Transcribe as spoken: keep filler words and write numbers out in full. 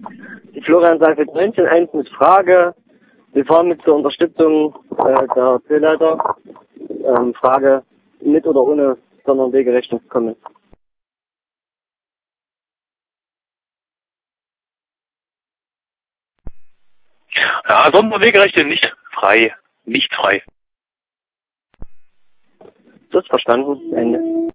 Die Florian Seifert neunzehn eins mit Frage. Wir fahren mit zur Unterstützung äh, der Zielleiter. Ähm, Frage, mit oder ohne Sonderwegerechnung kommen. Ja, Sonderwegerechte nicht frei. Nicht frei. Das ist verstanden. Ende.